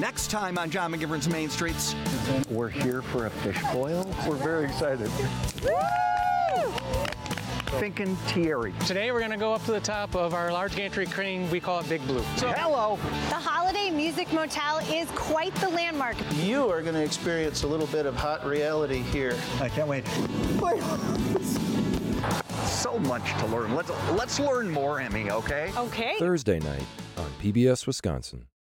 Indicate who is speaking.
Speaker 1: Next time on John McGivern's Main Streets.
Speaker 2: We're here for a fish boil. We're very excited.
Speaker 1: Fincantieri.
Speaker 3: Today we're going to go up to the top of our large gantry crane. We call it Big Blue.
Speaker 1: Hello.
Speaker 4: The Holiday Music Motel is quite the landmark.
Speaker 5: You are going to experience a little bit of hot reality here.
Speaker 2: I can't wait.
Speaker 1: So much to learn. Let's learn more, Emmy, okay?
Speaker 4: Okay.
Speaker 6: Thursday night on PBS Wisconsin.